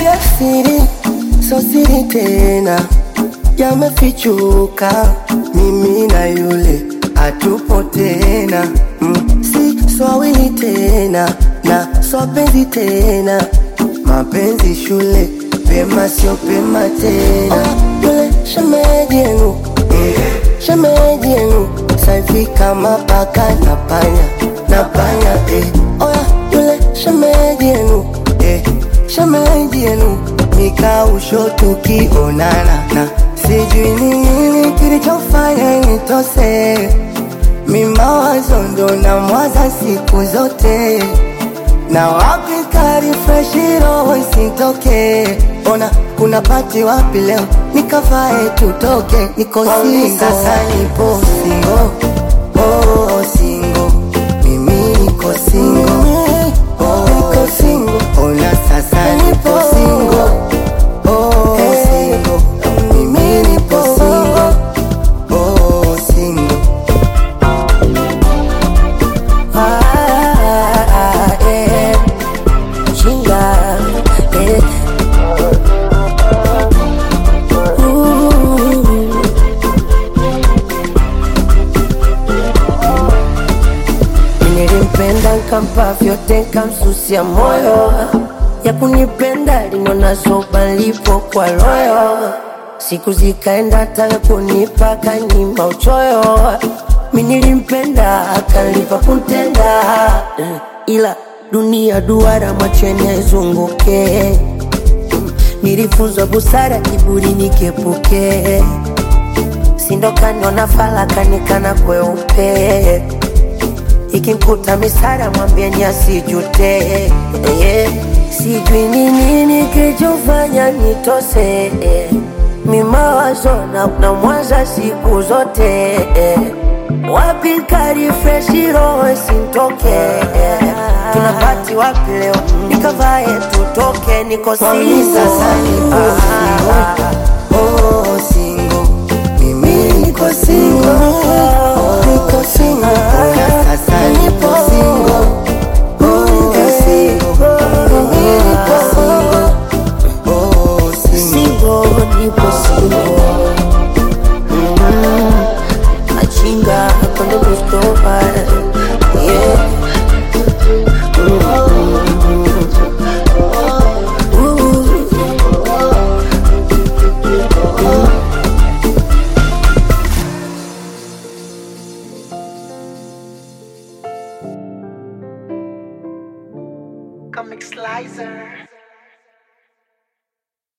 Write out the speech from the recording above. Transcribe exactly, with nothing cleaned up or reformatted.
ya siri, so siri tena, yamefichuka, mimi na yule hatupo tena. mm. Si swawili tena na swapenzi tena, mapenzi shule pema sio pema tena. oh, yule shemeji yenu, shemeji yenu saivi kama paka na panya, na panya eh. Oya yule shemeji yenu, eh, shemeji yenu nikausho tukionana, na sijui ni nini kilichofanya nitose, mimawazo ndo na mwaza siku zote, na wapi kari freshi roho isitoke. Ona kuna pati wapi leo nikavae tutoke, niko single sasa, nipo single, oh single, mimi niko single, oh niko single. Ona sasa nipo single, oh single, mimi nipo single, oh single. Ah, ah, eh, chinga, eh. Nilimpenda nkampa vyote nkamsusia moyo, ya kunipenda linona zoba lipo kwa royo, siku zikaenda taka kunipa kanyima uchoyo. Mi nilimpenda akalipa kuntenda, ila dunia duara mwacheni aizunguke. Nilifunzwa busara kiburi nikepuke, sindo kaniona fala kanikana kweupe. Ikimkuta misara mwambieni asijute, yeah. Sijui ni nini kilichofanya nitose, eh. Mimawazo na, na mwaza siku zote, eh. Wapi kari freshi roho sintoke, eh. Tunapati wapi leo nikavae tutoke, niko single sasa, nipo single, oh single, mimi niko single, oh niko single. Ona sasa nipo single, oh niko single, mimi niko single, oh single. single, nipo single. Mm, achinga cuando me estopa, yeah. Comic Slicer.